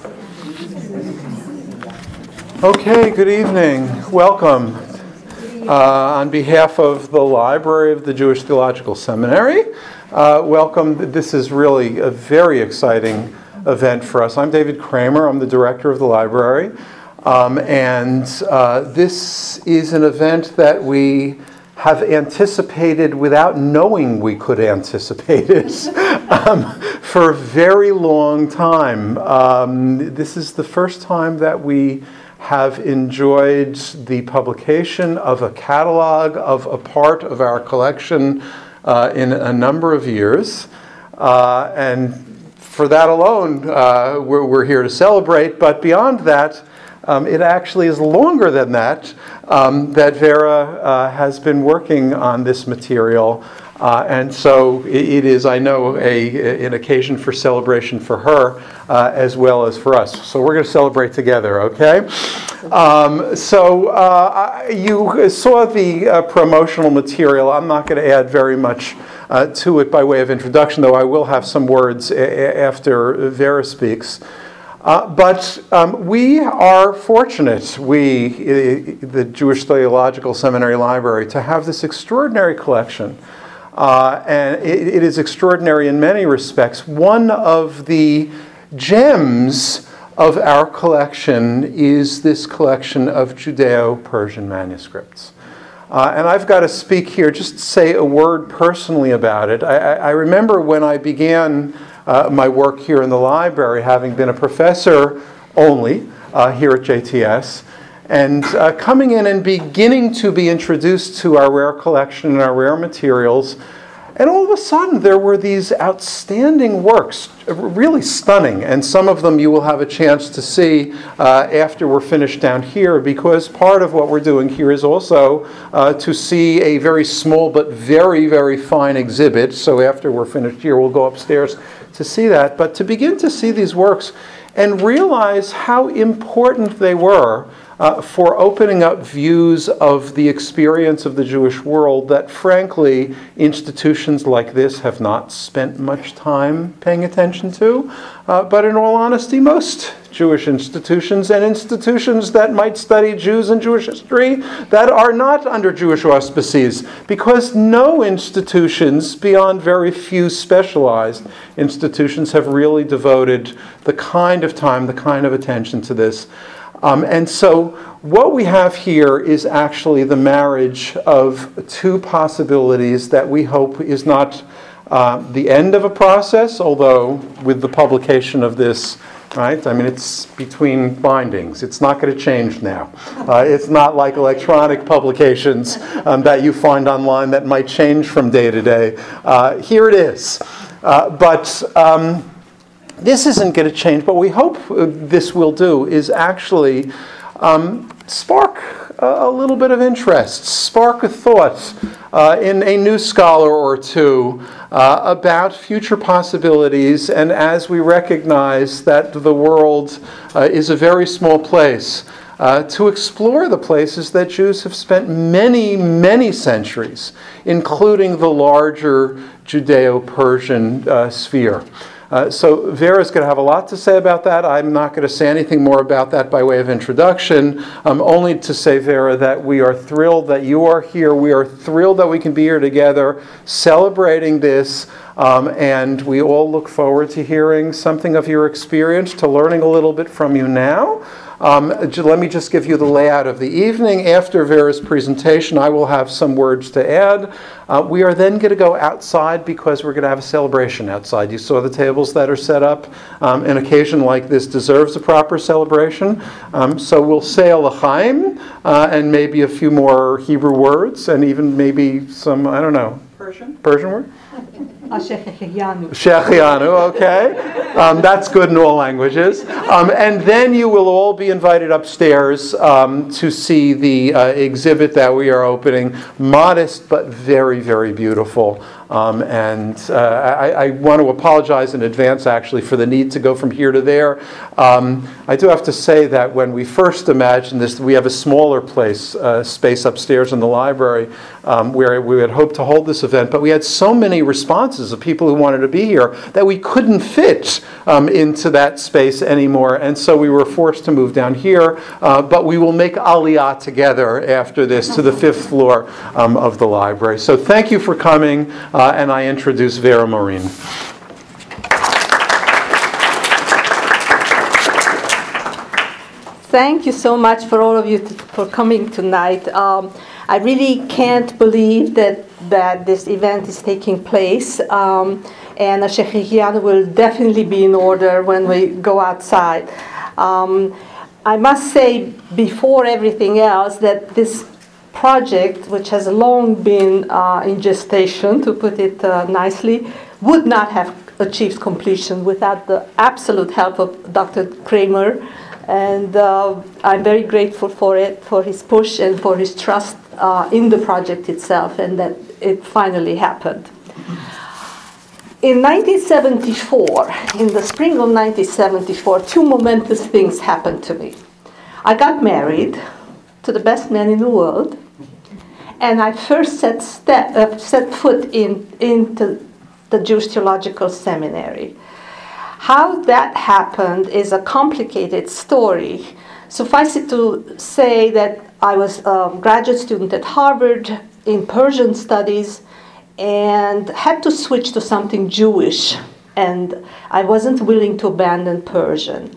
Okay, good evening. Welcome. On behalf of the Library of the Jewish Theological Seminary, welcome. This is really a very exciting event for us. I'm David Kramer. I'm the director of the library. And this is an event that we have anticipated without knowing we could anticipate it for a very long time. This is the first time that we have enjoyed the publication of a catalog of a part of our collection in a number of years. And for that alone, we're here to celebrate. But beyond that, it actually is longer than that, that Vera has been working on this material. And so it is, I know, an occasion for celebration for her as well as for us. So we're going to celebrate together, okay? You saw the promotional material. I'm not going to add very much to it by way of introduction, though I will have some words after Vera speaks. But we are fortunate, the Jewish Theological Seminary Library, to have this extraordinary collection. And it is extraordinary in many respects. One of the gems of our collection is this collection of Judeo-Persian manuscripts. And I've got to speak here, just say a word personally about it. I remember when I began my work here in the library, having been a professor only here at JTS, and coming in and beginning to be introduced to our rare collection and our rare materials. And all of a sudden, there were these outstanding works, really stunning. And some of them you will have a chance to see after we're finished down here, because part of what we're doing here is also to see a very small but very, very fine exhibit. So after we're finished here, we'll go upstairs to see that. But to begin to see these works and realize how important they were for opening up views of the experience of the Jewish world that, frankly, institutions like this have not spent much time paying attention to. But in all honesty, most Jewish institutions and institutions that might study Jews and Jewish history that are not under Jewish auspices, because no institutions, beyond very few specialized institutions, have really devoted the kind of time, the kind of attention to this. And so what we have here is actually the marriage of two possibilities that we hope is not the end of a process, although with the publication of this, right? I mean, it's between bindings. It's not going to change now. It's not like electronic publications that you find online that might change from day to day. Here it is. But this isn't going to change. But we hope this will do is actually spark a little bit of interest, spark a thought in a new scholar or two about future possibilities. And as we recognize that the world is a very small place, to explore the places that Jews have spent many, many centuries, including the larger Judeo-Persian sphere. So Vera's going to have a lot to say about that. I'm not going to say anything more about that by way of introduction, only to say, Vera, that we are thrilled that you are here. We are thrilled that we can be here together celebrating this, and we all look forward to hearing something of your experience, to learning a little bit from you now. Let me just give you the layout of the evening. After Vera's presentation, I will have some words to add. We are then going to go outside because we're going to have a celebration outside. You saw the tables that are set up. An occasion like this deserves a proper celebration. So we'll say L'chaim and maybe a few more Hebrew words and even maybe some, I don't know. Persian word? Shechianu, okay. That's good in all languages. And then you will all be invited upstairs to see the exhibit that we are opening. Modest but very, very beautiful. I want to apologize in advance, actually, for the need to go from here to there. I do have to say that when we first imagined this, we have a smaller space upstairs in the library where we had hoped to hold this event, but we had so many responses of people who wanted to be here that we couldn't fit into that space anymore, and so we were forced to move down here, but we will make Aliyah together after this to the 5th floor of the library. So thank you for coming, and I introduce Vera Maureen. Thank you so much for all of you for coming tonight. I really can't believe that this event is taking place, and Sheikh will definitely be in order when we go outside. I must say, before everything else, that this project, which has long been in gestation, to put it nicely, would not have achieved completion without the absolute help of Dr. Kramer. And I'm very grateful for it, for his push and for his trust in the project itself, and that it finally happened. In 1974, in the spring of 1974, two momentous things happened to me. I got married to the best man in the world, and I first set foot into the Jewish Theological Seminary. How that happened is a complicated story. Suffice it to say that I was a graduate student at Harvard in Persian studies and had to switch to something Jewish, and I wasn't willing to abandon Persian.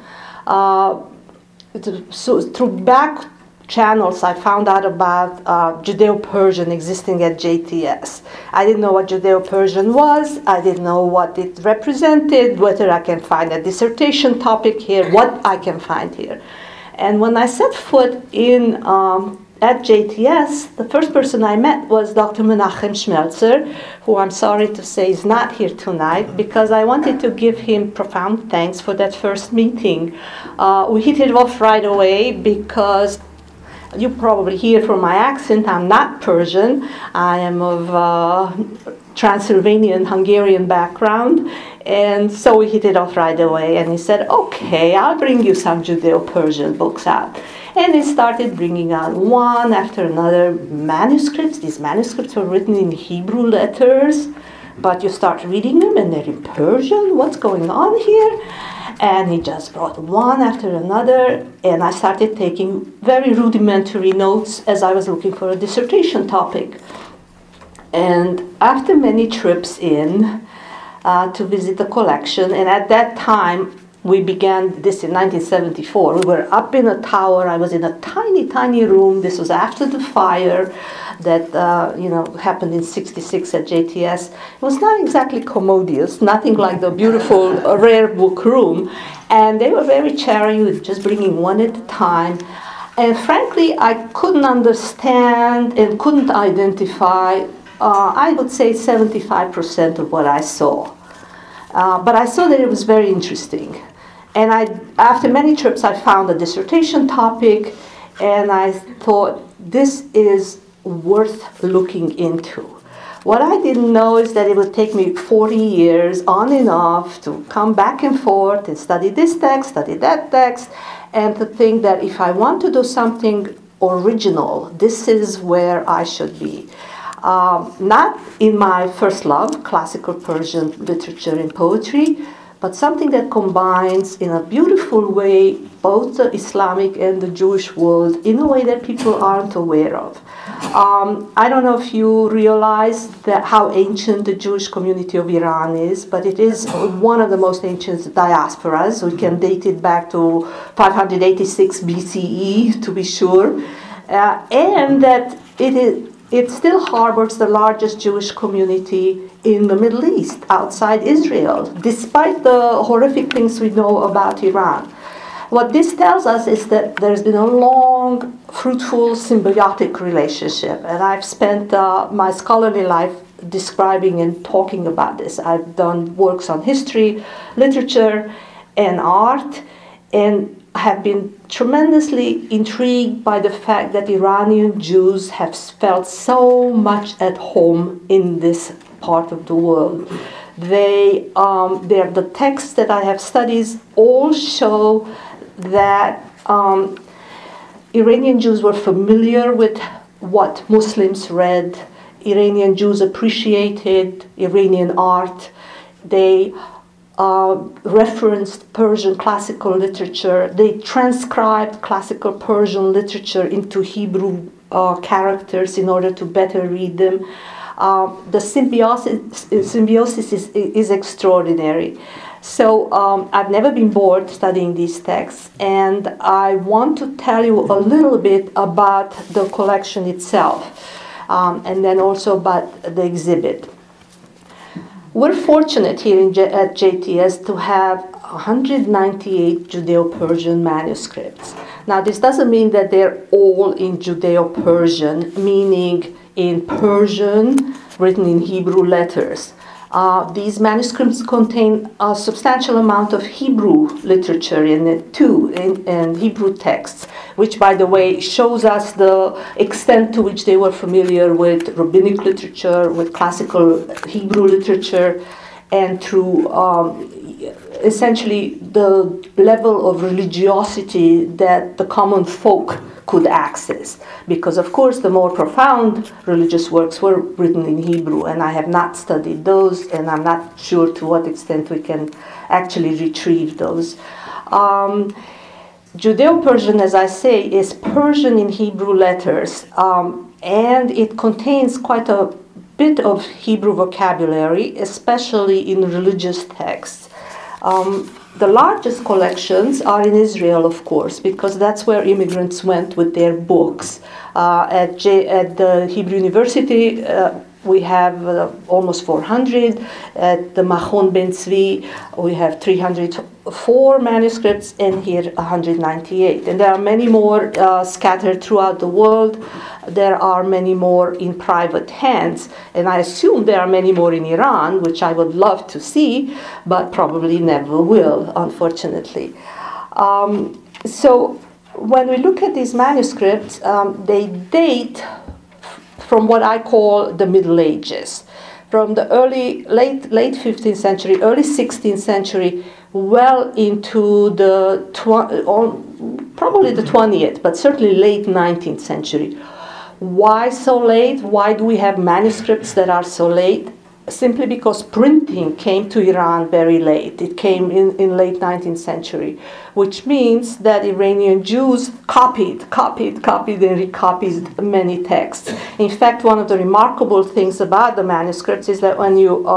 So through back channels, I found out about Judeo-Persian existing at JTS. I didn't know what Judeo-Persian was. I didn't know what it represented, whether I can find a dissertation topic here, what I can find here. And when I set foot in at JTS, the first person I met was Dr. Menachem Schmelzer, who I'm sorry to say is not here tonight, because I wanted to give him profound thanks for that first meeting. We hit it off right away because you probably hear from my accent, I'm not Persian. I am of Transylvanian, Hungarian background. And so we hit it off right away. And he said, okay, I'll bring you some Judeo-Persian books out. And he started bringing out one after another manuscripts. These manuscripts were written in Hebrew letters, but you start reading them and they're in Persian. What's going on here? And he just brought one after another, and I started taking very rudimentary notes as I was looking for a dissertation topic. And after many trips in to visit the collection, and at that time, we began this in 1974. We were up in a tower. I was in a tiny, tiny room. This was after the fire that happened in '66 at JTS. It was not exactly commodious, nothing like the beautiful rare book room. And they were very chary, just bringing one at a time. And frankly, I couldn't understand and couldn't identify, I would say 75% of what I saw. But I saw that it was very interesting. And after many trips, I found a dissertation topic, and I thought, this is worth looking into. What I didn't know is that it would take me 40 years on and off to come back and forth and study this text, study that text, and to think that if I want to do something original, this is where I should be. Not in my first love, classical Persian literature and poetry, but something that combines in a beautiful way both the Islamic and the Jewish world in a way that people aren't aware of. I don't know if you realize that how ancient the Jewish community of Iran is, but it is one of the most ancient diasporas. We can date it back to 586 BCE, to be sure, and that it still harbors the largest Jewish community in the Middle East, outside Israel, despite the horrific things we know about Iran. What this tells us is that there's been a long, fruitful, symbiotic relationship, and I've spent my scholarly life describing and talking about this. I've done works on history, literature, and art, and have been tremendously intrigued by the fact that Iranian Jews have felt so much at home in this part of the world. The texts that I have studied all show that Iranian Jews were familiar with what Muslims read. Iranian Jews appreciated Iranian art. They referenced Persian classical literature. They transcribed classical Persian literature into Hebrew characters in order to better read them. The symbiosis is extraordinary. So I've never been bored studying these texts, and I want to tell you a little bit about the collection itself, and then also about the exhibit. We're fortunate here at JTS to have 198 Judeo-Persian manuscripts. Now, this doesn't mean that they're all in Judeo-Persian, meaning in Persian, written in Hebrew letters. These manuscripts contain a substantial amount of Hebrew literature in it too, and Hebrew texts, which, by the way, shows us the extent to which they were familiar with rabbinic literature, with classical Hebrew literature, and through essentially the level of religiosity that the common folk could access, because of course the more profound religious works were written in Hebrew, and I have not studied those, and I'm not sure to what extent we can actually retrieve those. Judeo-Persian, as I say, is Persian in Hebrew letters, and it contains quite a bit of Hebrew vocabulary, especially in religious texts. The largest collections are in Israel, of course, because that's where immigrants went with their books. At the Hebrew University, we have almost 400. At the Machon Ben Tzvi, we have 304 manuscripts, and here 198. And there are many more scattered throughout the world. There are many more in private hands, and I assume there are many more in Iran, which I would love to see, but probably never will, unfortunately. So when we look at these manuscripts, they date from what I call the Middle Ages, from the late 15th century, early 16th century, well into the probably the 20th, but certainly late 19th century. Why so late? Why do we have manuscripts that are so late? Simply because printing came to Iran very late. It came in late 19th century, which means that Iranian Jews copied, and recopied many texts. In fact, one of the remarkable things about the manuscripts is that when you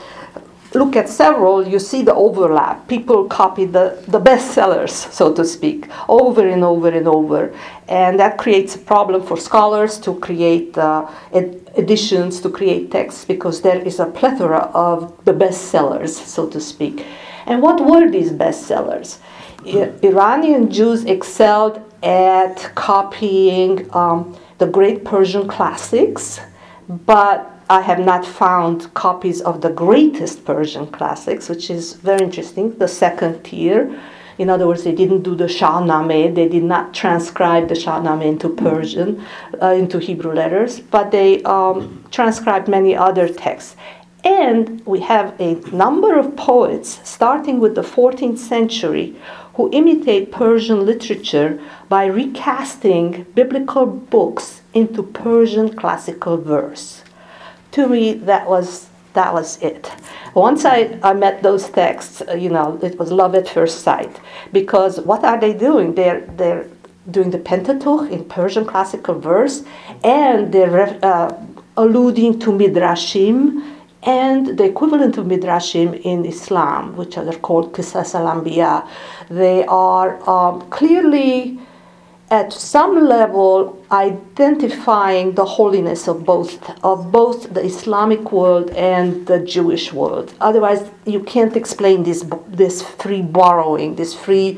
look at several, you see the overlap. People copy the bestsellers, so to speak, over and over and over. And that creates a problem for scholars to create editions, to create texts, because there is a plethora of the bestsellers, so to speak. And what were these bestsellers? Iranian Jews excelled at copying the great Persian classics, but I have not found copies of the greatest Persian classics, which is very interesting, the second tier. In other words, they didn't do the Shahnameh, they did not transcribe the Shahnameh into Persian, into Hebrew letters, but they transcribed many other texts. And we have a number of poets, starting with the 14th century, who imitate Persian literature by recasting biblical books into Persian classical verse. To me, that was it. Once I met those texts, it was love at first sight. Because what are they doing? They're doing the Pentateuch in Persian classical verse, and they're alluding to Midrashim and the equivalent of Midrashim in Islam, which are called Qisas al-Anbiya. They are clearly, at some level, identifying the holiness of both the Islamic world and the Jewish world. Otherwise, you can't explain this free borrowing, this free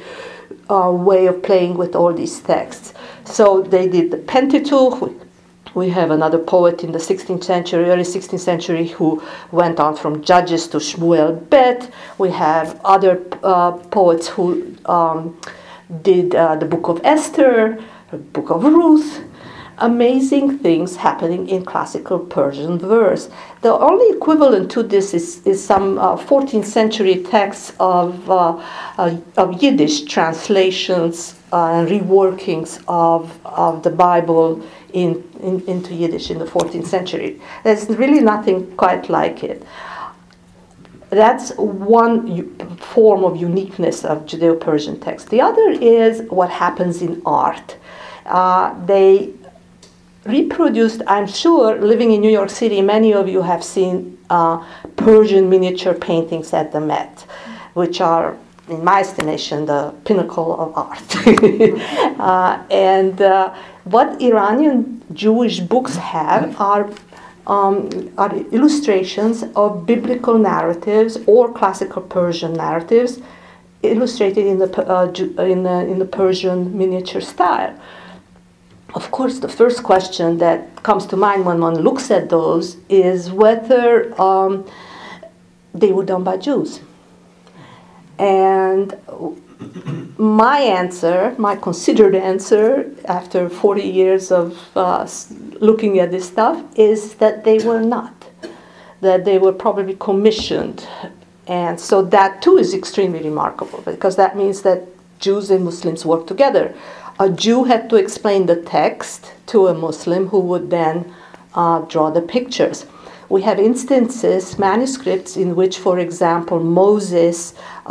way of playing with all these texts. So they did the Pentateuch. We have another poet in the 16th century, early 16th century, who went on from Judges to Shmuel Bet. We have other poets who did the Book of Esther, the Book of Ruth. Amazing things happening in classical Persian verse. The only equivalent to this is some 14th century texts of Yiddish translations and reworkings of the Bible into Yiddish in the 14th century. There's really nothing quite like it. That's one form of uniqueness of Judeo-Persian text. The other is what happens in art. They reproduced, I'm sure, living in New York City, many of you have seen Persian miniature paintings at the Met, which are, in my estimation, the pinnacle of art. And what Iranian Jewish books have are illustrations of biblical narratives or classical Persian narratives illustrated in the Persian miniature style. Of course, the first question that comes to mind when one looks at those is whether they were done by Jews. And my answer, my considered answer, after 40 years of looking at this stuff, is that they were not. That they were probably commissioned. And so that too is extremely remarkable, because that means that Jews and Muslims work together. A Jew had to explain the text to a Muslim who would then draw the pictures. We have instances, manuscripts, in which, for example, Moses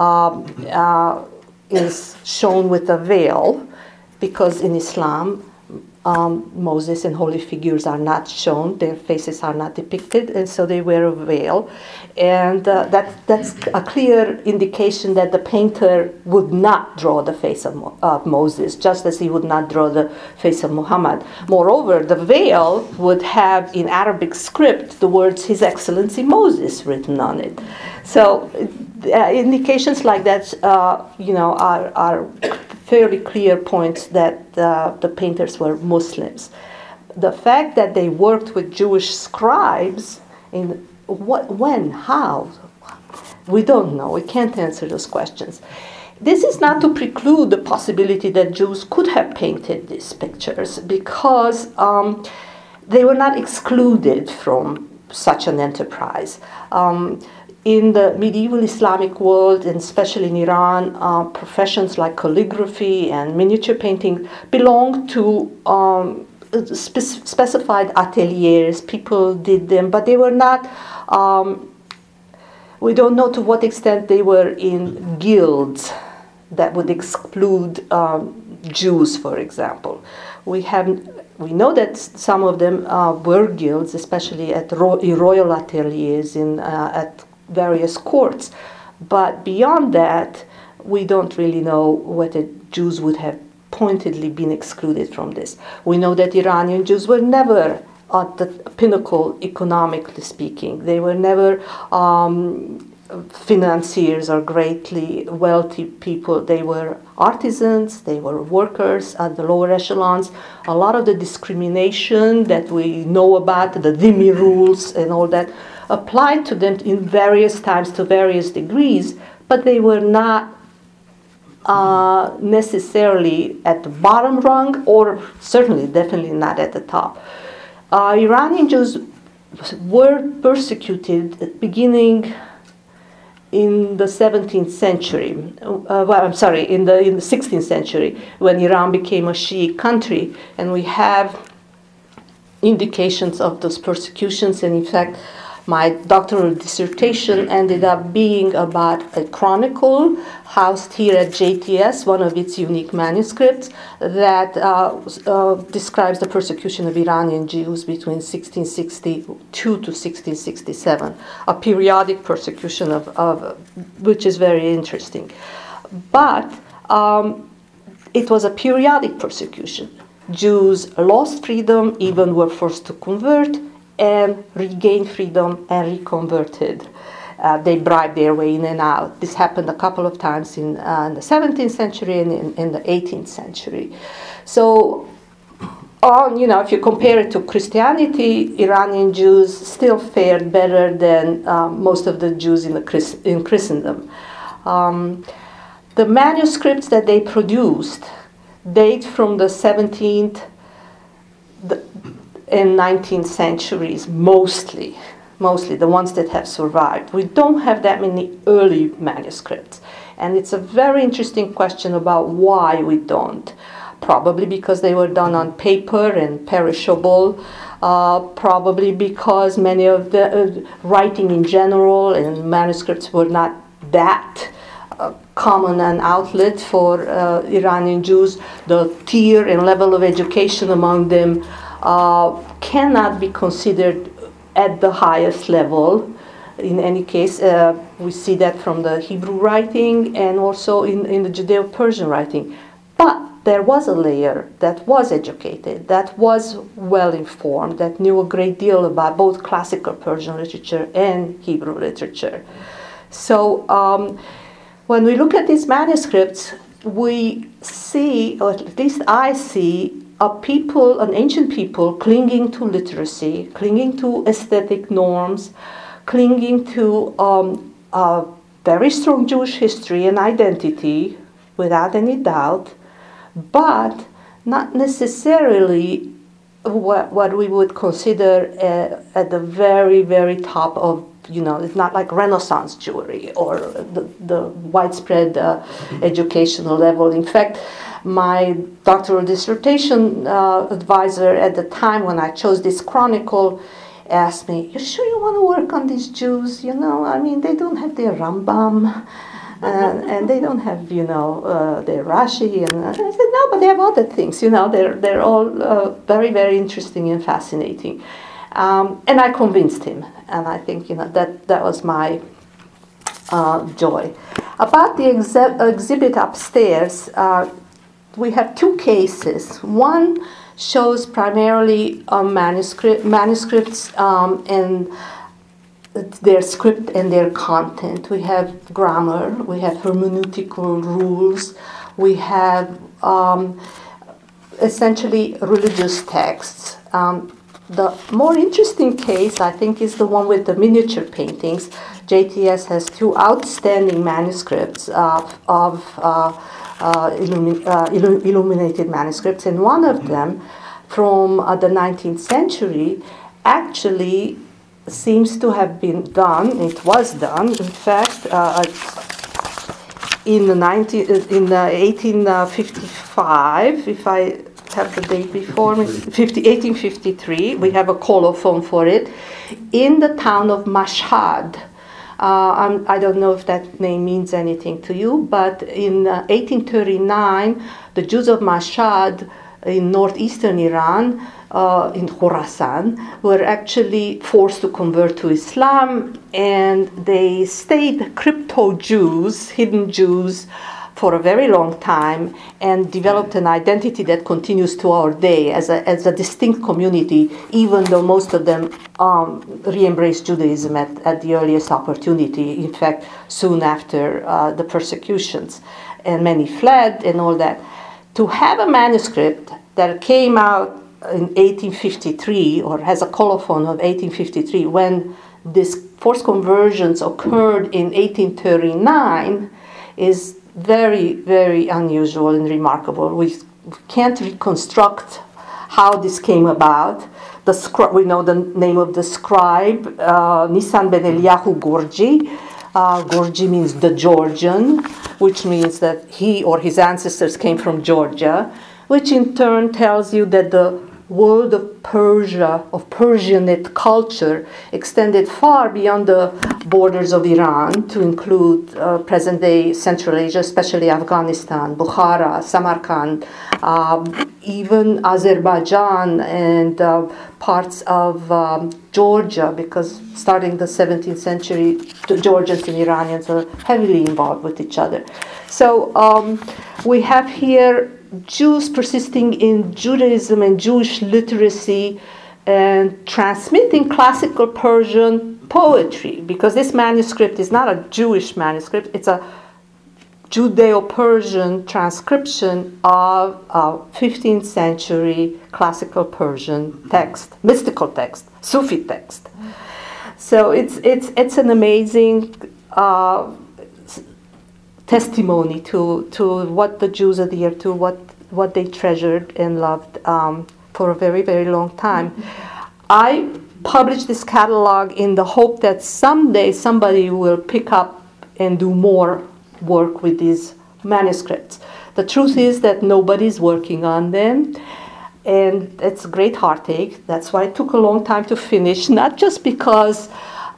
is shown with a veil, because in Islam, Moses and holy figures are not shown, their faces are not depicted, and so they wear a veil. And that's a clear indication that the painter would not draw the face of Moses, just as he would not draw the face of Muhammad. Moreover, the veil would have in Arabic script the words His Excellency Moses written on it. So indications like that, are fairly clear points that the painters were Muslims. The fact that they worked with Jewish scribes, when, how, we don't know. We can't answer those questions. This is not to preclude the possibility that Jews could have painted these pictures, because they were not excluded from such an enterprise. In the medieval Islamic world, and especially in Iran, professions like calligraphy and miniature painting belonged to specified ateliers. People did them, but they were not, we don't know to what extent they were in guilds that would exclude Jews, for example. We know that some of them were guilds, especially at royal ateliers at various courts. But beyond that, we don't really know whether Jews would have pointedly been excluded from this. We know that Iranian Jews were never at the pinnacle, economically speaking. They were never financiers or greatly wealthy people. They were artisans, they were workers at the lower echelons. A lot of the discrimination that we know about, the dhimmi rules and all that, applied to them in various times to various degrees, but they were not necessarily at the bottom rung, or certainly definitely not at the top. Iranian Jews were persecuted beginning in the 17th century, in the 16th century, when Iran became a Shiite country, and we have indications of those persecutions. And in fact, my doctoral dissertation ended up being about a chronicle housed here at JTS, one of its unique manuscripts, that describes the persecution of Iranian Jews between 1662 to 1667, a periodic persecution of which is very interesting. But it was a periodic persecution. Jews lost freedom, even were forced to convert, and regained freedom and reconverted. They bribed their way in and out. This happened a couple of times in the 17th century and in the 18th century. So, if you compare it to Christianity, Iranian Jews still fared better than most of the Jews in Christendom. The manuscripts that they produced date from the 17th and 19th centuries, mostly the ones that have survived. We don't have that many early manuscripts. And it's a very interesting question about why we don't. Probably because they were done on paper and perishable. Probably because many of the writing in general and manuscripts were not that common an outlet for Iranian Jews. The tier and level of education among them cannot be considered at the highest level. In any case, we see that from the Hebrew writing and also in the Judeo-Persian writing. But there was a layer that was educated, that was well-informed, that knew a great deal about both classical Persian literature and Hebrew literature. So when we look at these manuscripts, we see, or at least I see, an ancient people clinging to literacy, clinging to aesthetic norms, clinging to a very strong Jewish history and identity, without any doubt, but not necessarily what we would consider at the very, very top of, it's not like Renaissance Jewry or the widespread educational level. In fact, my doctoral dissertation advisor at the time when I chose this chronicle asked me, "You sure you want to work on these Jews? They don't have their Rambam, and they don't have, their Rashi." And I said, "No, but they have other things. They're all very, very interesting and fascinating." And I convinced him, and I think that was my joy. About the exhibit upstairs, we have two cases. One shows primarily manuscripts and their script and their content. We have grammar, we have hermeneutical rules, we have essentially religious texts. The more interesting case, I think, is the one with the miniature paintings. JTS has two outstanding manuscripts of illuminated manuscripts, and one of them from the 19th century actually seems to have been done. It was done, in fact, in 1855, if I have the date before me, 1853. We have a colophon for it in the town of Mashhad. I don't know if that name means anything to you, but in 1839, the Jews of Mashhad in northeastern Iran, in Khorasan, were actually forced to convert to Islam, and they stayed crypto-Jews, hidden Jews, for a very long time, and developed an identity that continues to our day as a distinct community, even though most of them re-embraced Judaism at the earliest opportunity, in fact, soon after the persecutions. And many fled and all that. To have a manuscript that came out in 1853, or has a colophon of 1853, when these forced conversions occurred in 1839, is very, very unusual and remarkable. We can't reconstruct how this came about. We know the name of the scribe, Nisan ben Eliyahu Gorgi. Gorgi means the Georgian, which means that he or his ancestors came from Georgia, which in turn tells you that the world of Persia, of Persianate culture, extended far beyond the borders of Iran to include present-day Central Asia, especially Afghanistan, Bukhara, Samarkand, even Azerbaijan and parts of Georgia, because starting the 17th century, the Georgians and Iranians are heavily involved with each other. So we have here Jews persisting in Judaism and Jewish literacy and transmitting classical Persian poetry, because this manuscript is not a Jewish manuscript, it's a Judeo-Persian transcription of a 15th century classical Persian text, mystical text, Sufi text. So it's an amazing testimony to what the Jews adhered to, what they treasured and loved for a very, very long time. I published this catalog in the hope that someday somebody will pick up and do more work with these manuscripts. The truth is that nobody's working on them, and it's a great heartache. That's why it took a long time to finish, not just because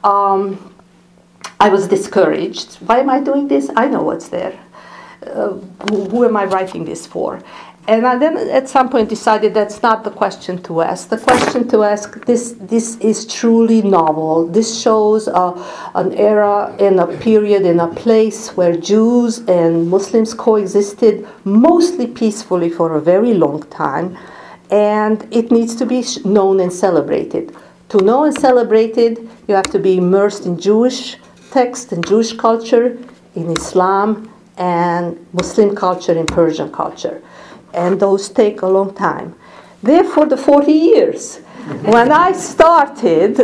I was discouraged. Why am I doing this? I know what's there. Who am I writing this for? And I then at some point decided that's not the question to ask. The question to ask, this is truly novel. This shows an era and a period and a place where Jews and Muslims coexisted mostly peacefully for a very long time. And it needs to be known and celebrated. To know and celebrate it, you have to be immersed in Jewish text and Jewish culture, in Islam and Muslim culture and Persian culture. And those take a long time. Therefore, the 40 years. When I started,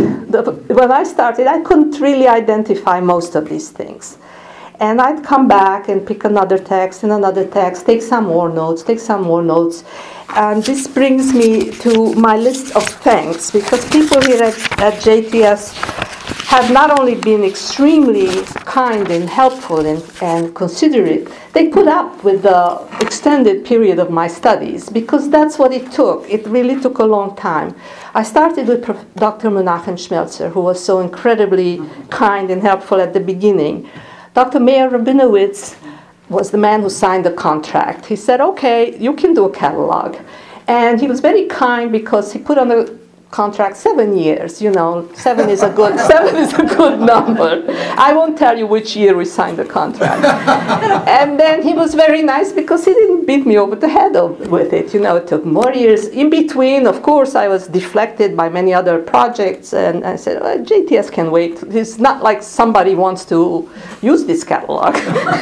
I couldn't really identify most of these things. And I'd come back and pick another text and another text, take some more notes. And this brings me to my list of thanks, because people here at JTS have not only been extremely kind and helpful and considerate, they put up with the extended period of my studies, because that's what it took. It really took a long time. I started with Dr. Menachem Schmelzer, who was so incredibly kind and helpful at the beginning. Dr. Meir Rabinowitz was the man who signed the contract. He said, okay, you can do a catalog. And he was very kind because he put on the contract 7 years. 7 is a good number. I won't tell you which year we signed the contract. And then he was very nice because he didn't beat me over the head with it. It took more years. In between, of course, I was deflected by many other projects, and I said, well, JTS can wait. It's not like somebody wants to use this catalog.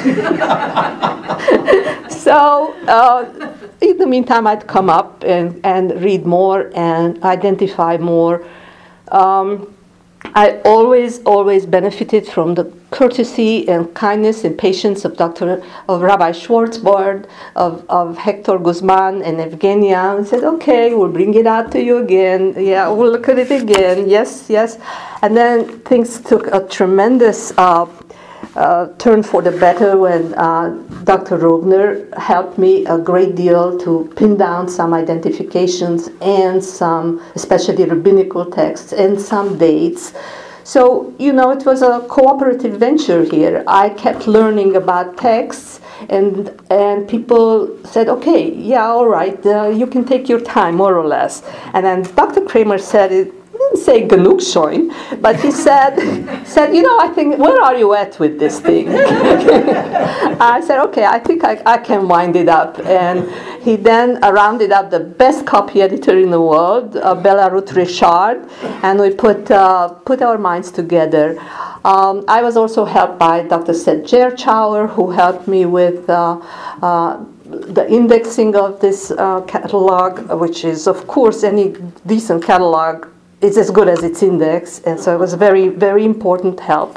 So in the meantime, I'd come up and read more and identify more. I always benefited from the courtesy and kindness and patience of Rabbi Schwartzbard, of Hector Guzman and Evgenia. And said, okay, we'll bring it out to you again. Yeah, we'll look at it again. Yes. And then things took a tremendous turn for the better when Dr. Rogner helped me a great deal to pin down some identifications and some, especially rabbinical texts, and some dates. So, it was a cooperative venture here. I kept learning about texts, and people said, okay, yeah, all right, you can take your time, more or less. And then Dr. Kramer said it. Didn't say genug schon, but he said, I think, where are you at with this thing? I said, okay, I think I can wind it up. And he then rounded up the best copy editor in the world, Bella Ruth Richard, and we put our minds together. I was also helped by Dr. Seth Gerchauer, who helped me with the indexing of this catalog, which is, of course, any decent catalog is as good as its index, and so it was very, very important help.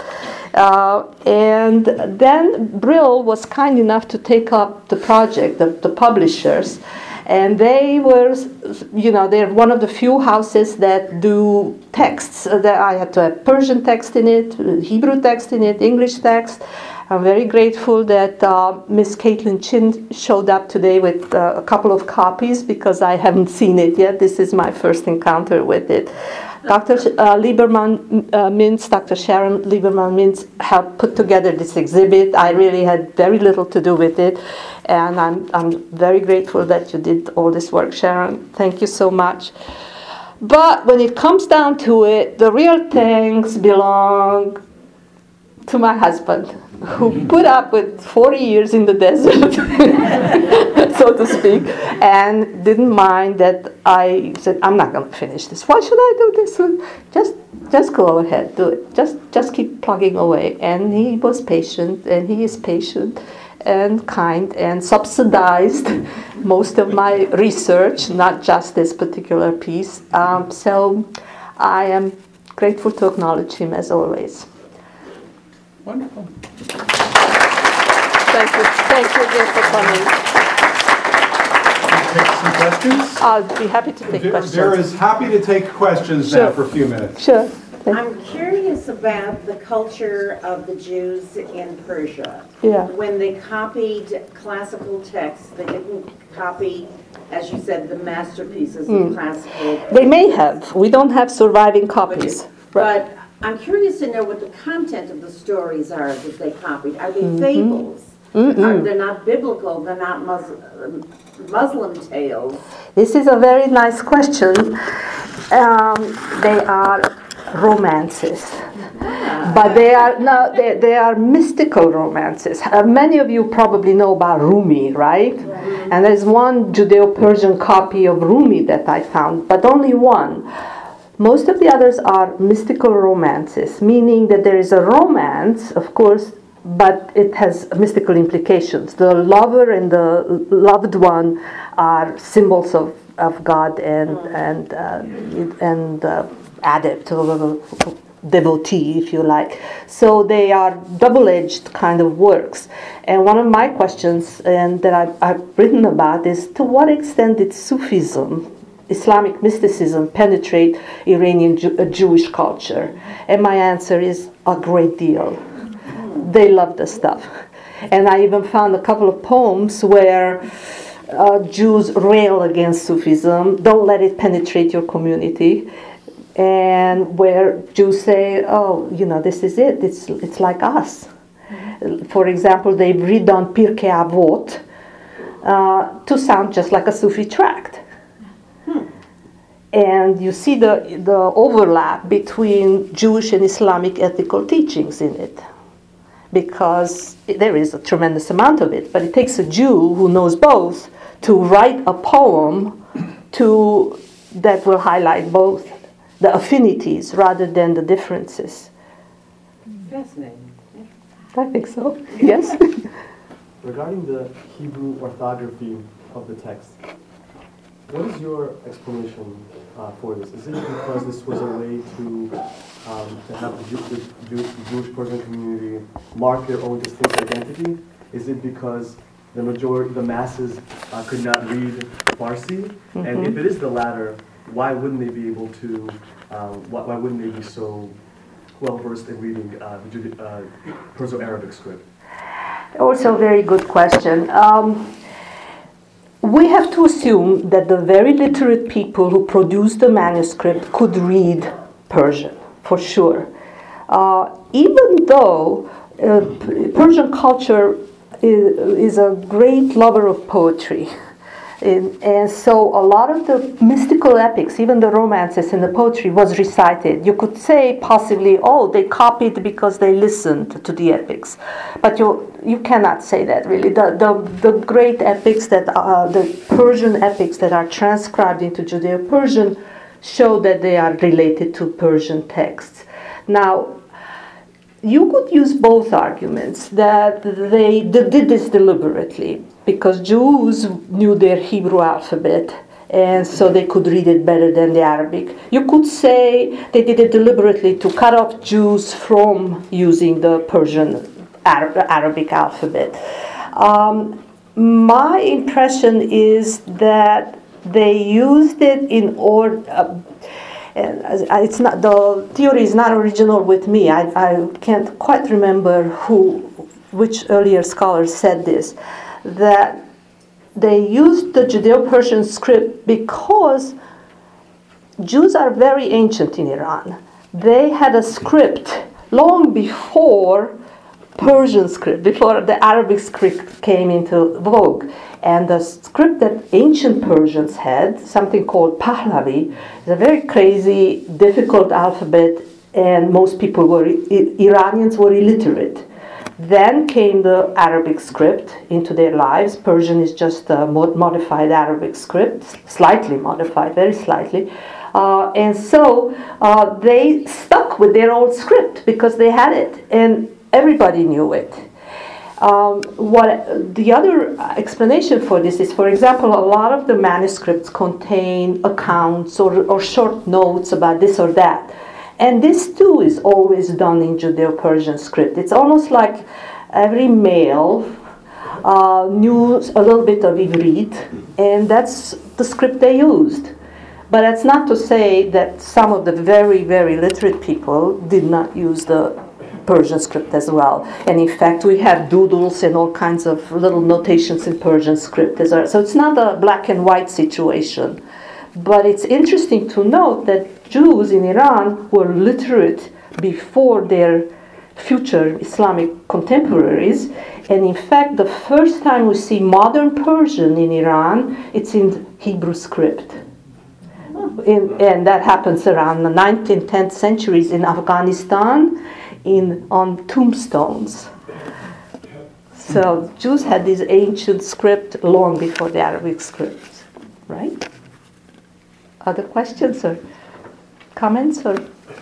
And then Brill was kind enough to take up the project, the publishers, and they were, they're one of the few houses that do texts. That I had to have Persian text in it, Hebrew text in it, English text. I'm very grateful that Miss Caitlin Chin showed up today with a couple of copies, because I haven't seen it yet. This is my first encounter with it. Dr. Lieberman Mintz, Dr. Sharon Lieberman Mintz helped put together this exhibit. I really had very little to do with it, and I'm very grateful that you did all this work, Sharon. Thank you so much. But when it comes down to it, the real thanks belong to my husband, who put up with 40 years in the desert, so to speak, and didn't mind that I said, I'm not going to finish this. Why should I do this? Just go ahead, do it. Just keep plugging away. And he was patient, and he is patient and kind, and subsidized most of my research, not just this particular piece. So I am grateful to acknowledge him as always. Wonderful. Thank you. Thank you again for coming. Take some questions? I'll be happy to take questions. Vera is happy to take questions now for a few minutes. Sure. I'm curious about the culture of the Jews in Persia. Yeah. When they copied classical texts, they didn't copy, as you said, the masterpieces of classical. They may have. We don't have surviving copies. But I'm curious to know what the content of the stories are that they copied. Are they fables? They're not biblical. They're not Muslim tales. This is a very nice question. They are romances, but they are mystical romances. Many of you probably know about Rumi, right? And there's one Judeo-Persian copy of Rumi that I found, but only one. Most of the others are mystical romances, meaning that there is a romance, of course, but it has mystical implications. The lover and the loved one are symbols of God and adept or devotee, if you like. So they are double-edged kind of works. And one of my questions and that I've written about is, to what extent did Sufism, Islamic mysticism, penetrate Iranian Jewish culture? And my answer is a great deal. They love the stuff. And I even found a couple of poems where Jews rail against Sufism, don't let it penetrate your community, and where Jews say, oh, this is it, it's like us. For example, they've redone Pirkei Avot to sound just like a Sufi tract. And you see the overlap between Jewish and Islamic ethical teachings in it, because there is a tremendous amount of it, but it takes a Jew who knows both to write a poem that will highlight both the affinities rather than the differences. Fascinating. I think so. Yes? Regarding the Hebrew orthography of the text, what is your explanation for this? Is it because this was a way to have the Jewish Persian community mark their own distinct identity? Is it because the masses could not read Farsi? Mm-hmm. And if it is the latter, why wouldn't they be able to? Why wouldn't they be so well versed in reading the Perso-Arabic script? Also, a very good question. We have to assume that the very literate people who produced the manuscript could read Persian, for sure. Even though Persian culture is a great lover of poetry, and so a lot of the mystical epics, even the romances and the poetry, was recited. You could say possibly, oh, they copied because they listened to the epics, but you cannot say that really. The great epics the Persian epics that are transcribed into Judeo-Persian show that they are related to Persian texts. Now, you could use both arguments, that they did this deliberately because Jews knew their Hebrew alphabet and so they could read it better than the Arabic. You could say they did it deliberately to cut off Jews from using the Persian Arabic alphabet. My impression is that they used it in order. It's not, the theory is not original with me. I can't quite remember which earlier scholar said this, that they used the Judeo-Persian script because Jews are very ancient in Iran. They had a script long before Persian script, before the Arabic script came into vogue. And the script that ancient Persians had, something called Pahlavi, is a very crazy, difficult alphabet, and most people Iranians were illiterate. Then came the Arabic script into their lives. Persian is just a modified Arabic script, slightly modified, very slightly. And so they stuck with their old script because they had it, and everybody knew it. The other explanation for this is, for example, a lot of the manuscripts contain accounts or short notes about this or that. And this too is always done in Judeo-Persian script. It's almost like every male knew a little bit of Ivrit, and that's the script they used. But that's not to say that some of the very, very literate people did not use the Persian script as well. And in fact, we have doodles and all kinds of little notations in Persian script as well. So it's not a black and white situation. But it's interesting to note that Jews in Iran were literate before their future Islamic contemporaries. And in fact, the first time we see modern Persian in Iran, it's in Hebrew script. And that happens around the 9th and 10th centuries in Afghanistan, on tombstones. So Jews had this ancient script long before the Arabic script, right? Other questions or comments? Or?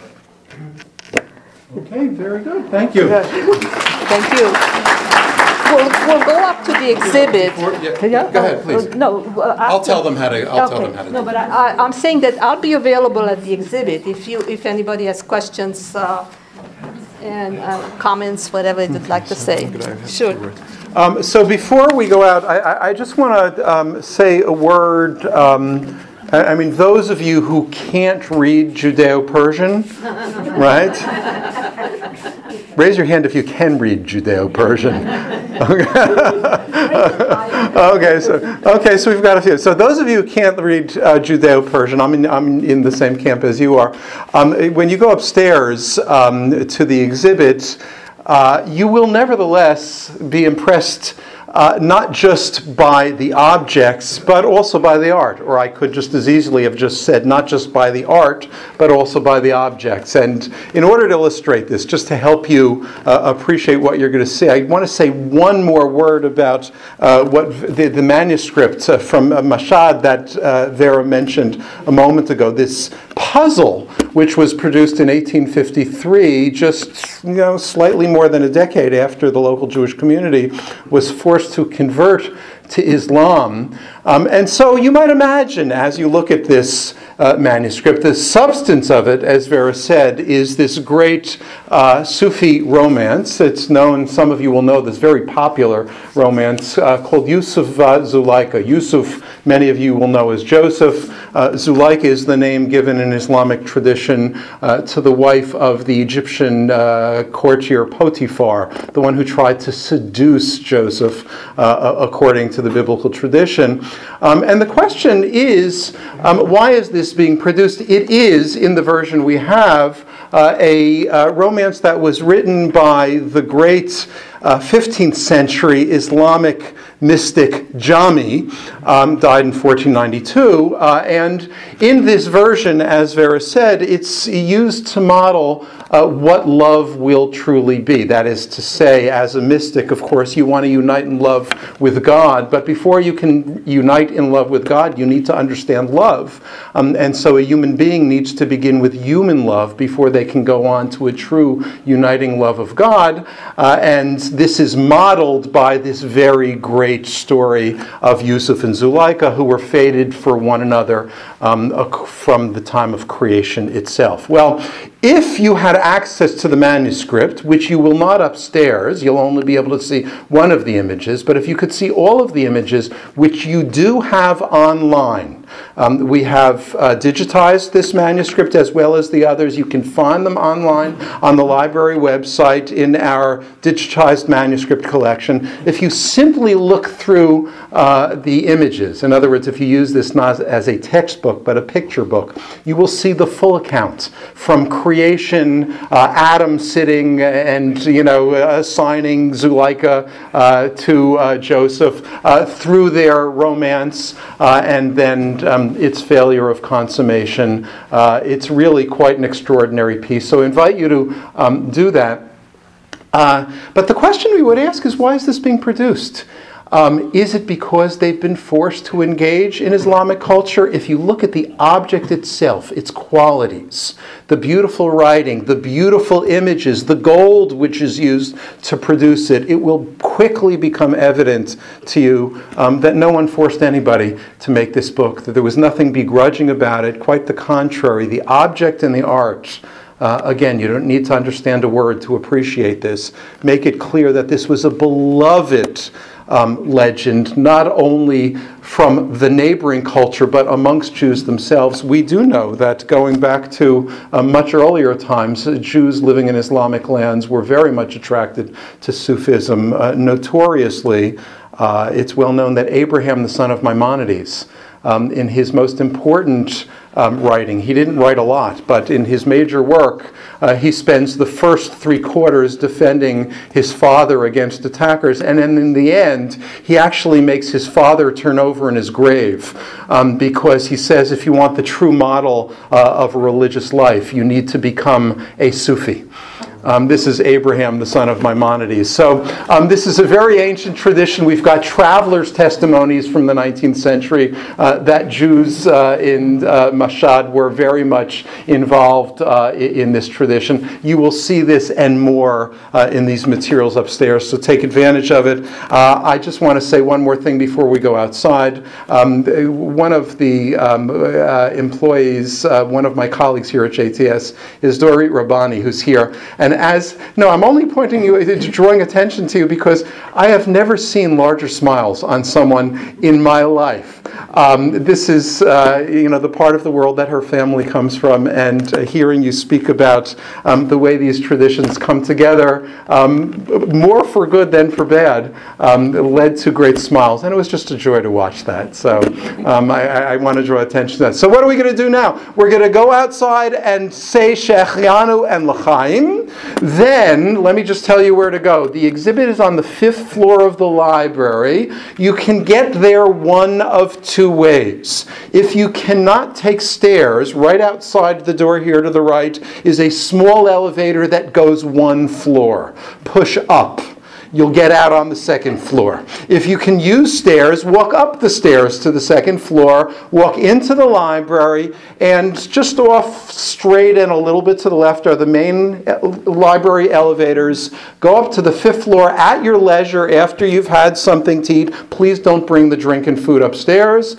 Okay, very good. Thank you. Thank you. We'll go up to the exhibit. Yeah. Go ahead, please. No, I'll tell them how to. I'll tell them how to. No, but I'm saying that I'll be available at the exhibit if anybody has questions and comments, whatever you'd like to say. Sure. So before we go out, I just want to say a word. I mean, those of you who can't read Judeo-Persian, right? Raise your hand if you can read Judeo-Persian. Okay, so we've got a few. So those of you who can't read Judeo-Persian, I'm in the same camp as you are. When you go upstairs to the exhibit, you will nevertheless be impressed not just by the objects, but also by the art. Or I could just as easily have just said not just by the art, but also by the objects. And in order to illustrate this, just to help you appreciate what you're going to see, I want to say one more word about what the manuscript from Mashhad that Vera mentioned a moment ago. This puzzle, which was produced in 1853, just slightly more than a decade after the local Jewish community was forced to convert to Islam. And so you might imagine, as you look at this manuscript, the substance of it, as Vera said, is this great Sufi romance. It's known, some of you will know this very popular romance called Yusuf Zulaika. Yusuf, many of you will know as Joseph. Zulaika is the name given in Islamic tradition to the wife of the Egyptian courtier Potiphar, the one who tried to seduce Joseph according to the biblical tradition. And the question is, why is this being produced? It is, in the version we have, a romance that was written by the great 15th century Islamic mystic Jami, died in 1492. And in this version, as Vera said, it's used to model what love will truly be. That is to say, as a mystic, of course, you want to unite in love with God. But before you can unite in love with God, you need to understand love. And so a human being needs to begin with human love before they can go on to a true uniting love of God. And this is modeled by this very great story of Yusuf and Zulaika, who were fated for one another from the time of creation itself. Well, if you had access to the manuscript, which you will not upstairs, you'll only be able to see one of the images, but if you could see all of the images, which you do have online, we have digitized this manuscript as well as the others. You can find them online on the library website in our digitized manuscript collection. If you simply look through the images, in other words, if you use this not as a textbook but a picture book, you will see the full account from creation, Adam sitting and assigning Zulaika to Joseph, through their romance, and then its failure of consummation. It's really quite an extraordinary piece. So I invite you to do that. But the question we would ask is, why is this being produced? Is it because they've been forced to engage in Islamic culture? If you look at the object itself, its qualities, the beautiful writing, the beautiful images, the gold which is used to produce it, it will quickly become evident to you that no one forced anybody to make this book, that there was nothing begrudging about it. Quite the contrary, the object and the art, again, you don't need to understand a word to appreciate this, make it clear that this was a beloved legend, not only from the neighboring culture, but amongst Jews themselves. We do know that going back to much earlier times, Jews living in Islamic lands were very much attracted to Sufism. Notoriously, it's well known that Abraham, the son of Maimonides, in his most important writing, he didn't write a lot, but in his major work, he spends the first 3 quarters defending his father against attackers, and then in the end, he actually makes his father turn over in his grave, because he says if you want the true model of a religious life, you need to become a Sufi. This is Abraham, the son of Maimonides. So this is a very ancient tradition. We've got travelers' testimonies from the 19th century that Jews in Mashhad were very much involved in this tradition. You will see this and more in these materials upstairs, so take advantage of it. I just want to say one more thing before we go outside. One of the employees, one of my colleagues here at JTS, is Dorit Rabbani, who's here. And I'm only drawing attention to you because I have never seen larger smiles on someone in my life. This is, the part of the world that her family comes from, and hearing you speak about the way these traditions come together, more for good than for bad, led to great smiles, and it was just a joy to watch that. So I want to draw attention to that. So what are we going to do now? We're going to go outside and say Shechianu and L'chaim. Then, let me just tell you where to go. The exhibit is on the 5th floor of the library. You can get there one of 2 ways. If you cannot take stairs, right outside the door here to the right is a small elevator that goes 1 floor. Push up. You'll get out on the 2nd floor. If you can use stairs, walk up the stairs to the 2nd floor, walk into the library, and just off straight and a little bit to the left are the main library elevators. Go up to the 5th floor at your leisure after you've had something to eat. Please don't bring the drink and food upstairs,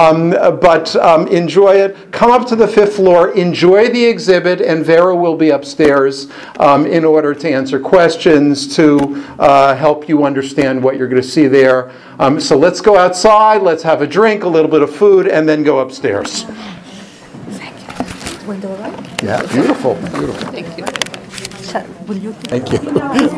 but enjoy it. Come up to the 5th floor, enjoy the exhibit, and Vera will be upstairs in order to answer questions, to help you understand what you're going to see there. So let's go outside, let's have a drink, a little bit of food, and then go upstairs. Thank you. Window right? Yeah, beautiful, beautiful. Thank you. Will you? Thank you. Very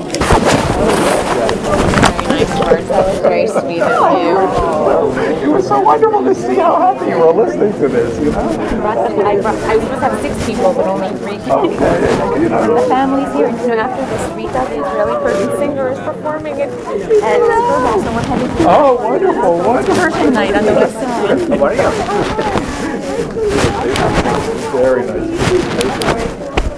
nice words. That was very sweet of you. It was so wonderful to see how happy you were listening to this, you know? I was supposed to have 6 people, but only 3 came. Okay, you know. The family's here. You know, after this, Rita, the Israeli Persian singer, is performing it. And we're also heading to Oh, wonderful, wonderful. Persian night on the west side. Very nice.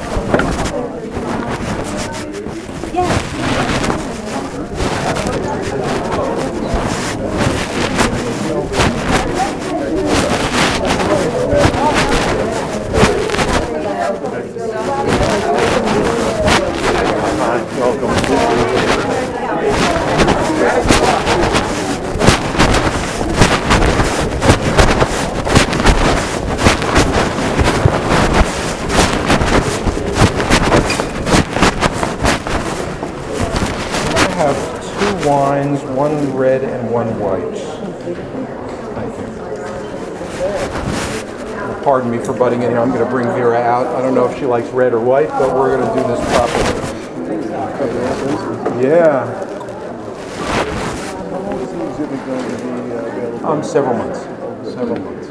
Wines, 1 red and 1 white. Thank you. Pardon me for butting in here. I'm going to bring Vera out. I don't know if she likes red or white, but we're going to do this properly. Yeah. How long is the exhibit going to be available? Several months. Several months.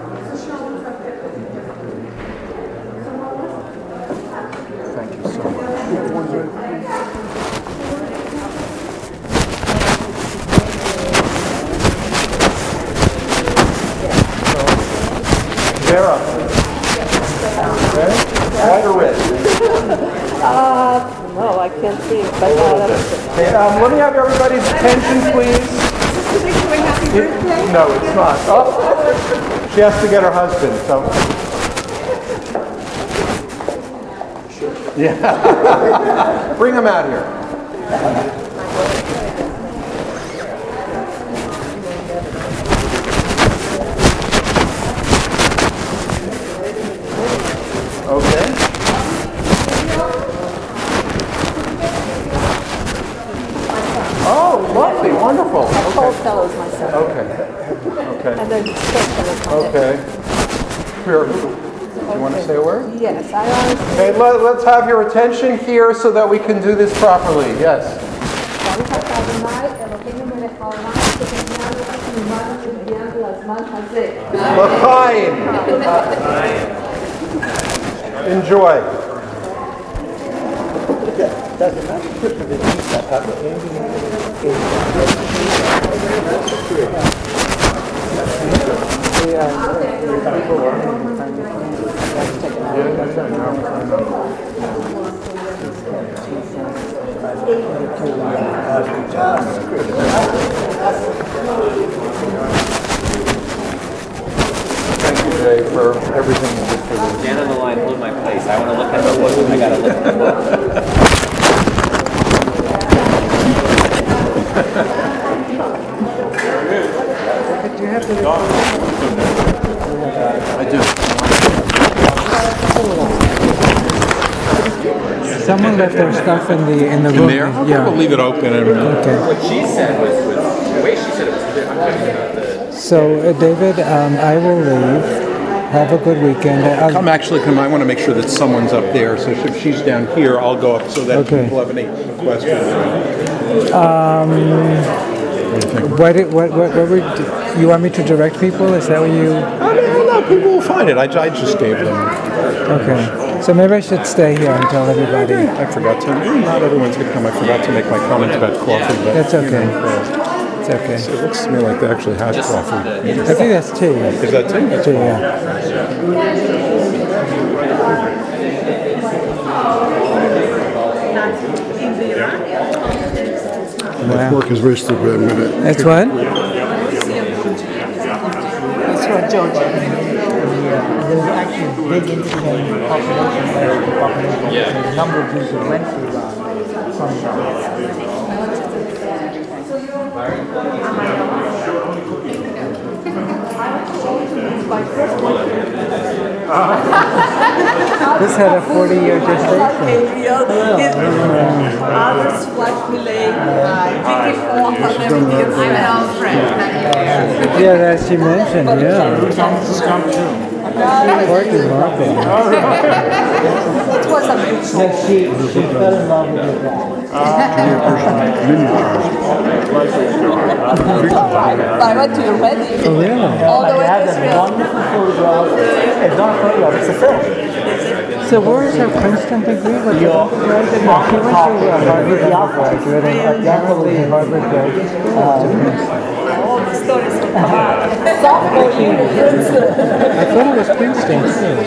Thank you so much. Vera. Okay. White or red? No, I can't see. But Okay, let me have everybody's attention, please. No, it's not. Oh, she has to get her husband. So. Yeah. Bring him out here. Okay. Oh, lovely, wonderful. Okay. And then special. Okay. Here, do you want to say a word? Yes, I honestly. Okay, let's have your attention here so that we can do this properly. Yes. L'chaim. Enjoy. Thank you, Jay, for everything you did for this. Stand on the line, hold my place. I want to look at the book. I got to look at the book. I do. Someone left their stuff in the room. There? Okay, Yeah. we'll leave it open. Okay. What she said was the way she said it was I'm talking about the So, David, I will leave. Have a good weekend. Come, I want to make sure that someone's up there. So if she's down here, I'll go up so that Okay. people have any questions. What you want me to direct people? Is that what you? No, people will find it. I just gave them. Okay. So maybe I should stay here and tell everybody. I forgot to. Not everyone's going to come. I forgot to make my comments about coffee. But, That's okay. you know, It's okay. it looks to me like they actually had coffee. I think that's tea. Is that tea? Tea, yeah. Wow. Work is wasted by a minute. That's what? It's from Georgia. There's actually big Indian population there. The number of Jews who went through from This had a 40-year gestation. Others like Millet, Vicky Ford, I'm an old friend. Yeah, that she mentioned, yeah. Quite remarkable. It was a good song. Yes, she fell in love with your dad. I went to your wedding. Oh, really? All the I way had to a Israel. wonderful photograph. It's not a photograph, it's a film. So where is her Princeton degree? What Your she went to Harvard graduate and apparently Harvard Graduate School. All the stories from sophomore year in Princeton. I thought it was Princeton too.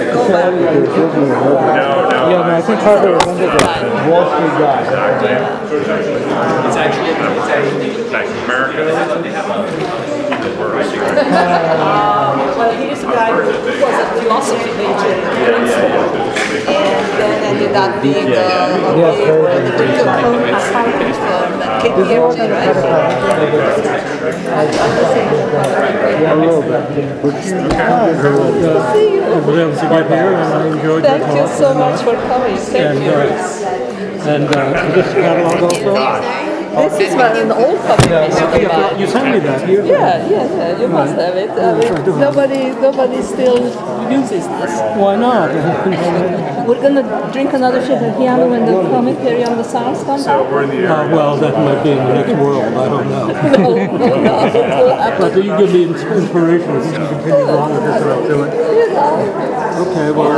Yeah, no, I think Harvard was undergraduate. Wall Street guy. It's actually like America. Well, he's a guy who was a philosophy major in Princeton, and then ended up being a accountant firm at KPMG, right? Thank you so much for coming. Thank you. This catalog also? This is an old publication of mine. You sent me that. Yeah, you must have it. I mean, nobody still uses this. Why not? We're gonna drink another Shehecheyanu when the commentary on the Psalms comes out. Well, that might be in the next world. I don't know. No, it will happen. But you give me inspiration. You can continue on with this and I'll do it. You know. Okay, well.